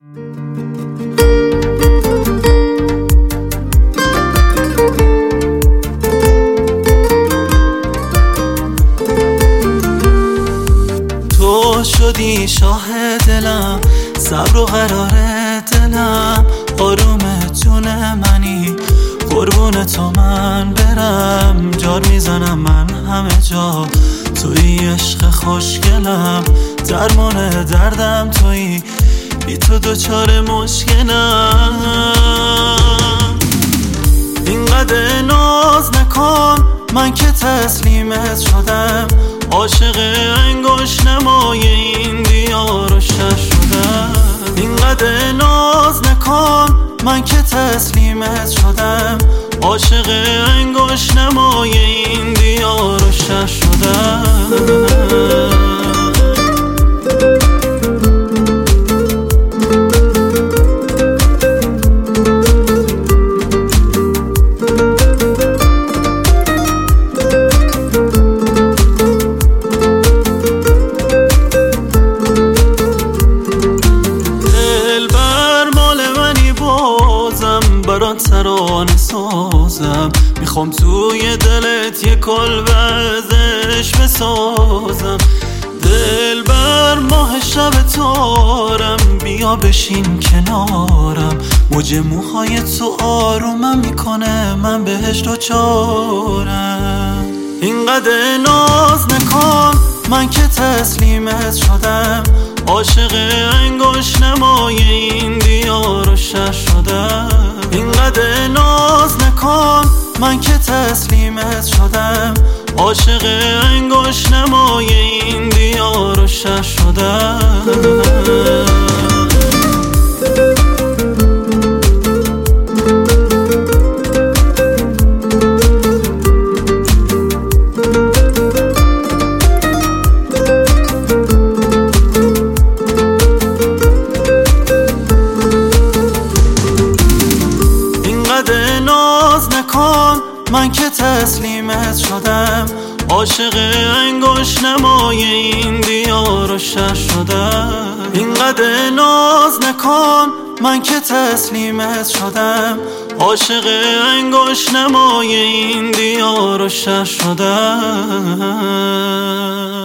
تو شدی شاه دلم، صبر و قرار دلم، آروم جون منی، قربون تو من برم. جار میزنم من همه جا، توی عشق خوشگلم، درمان دردم توی، بی تو دوچار مشکلم. اینقدر ناز نکن، من که تسلیمت شدم، عاشق انگشت نمای این دیار و شش شدم. اینقدر ناز نکن، من که تسلیمت شدم، عاشق انگشت نمای این دیار و شش شدم. برات ترانه سازم، میخوام توی دلت یه کلبه از عشق بسازم. دل بر ماه شب تارم، بیا بشین کنارم، موج موهای تو آرومم میکنه، من بهش دوچارم. اینقدر ناز نکن، من که تسلیمت شدم، عاشق انگشت نمای این دیار و شش شدم. اینقدر ناز نکن، من که تسلیمت شدم، عاشق انگشت نمای این دیار و شش شدم. ناز نکن، من که تسلیمت شدم، عاشق انگشت نمای این دیار و شش شدم. اینقدر ناز نکن، من که تسلیمت شدم، عاشق انگشت نمای این دیار و شش شدم.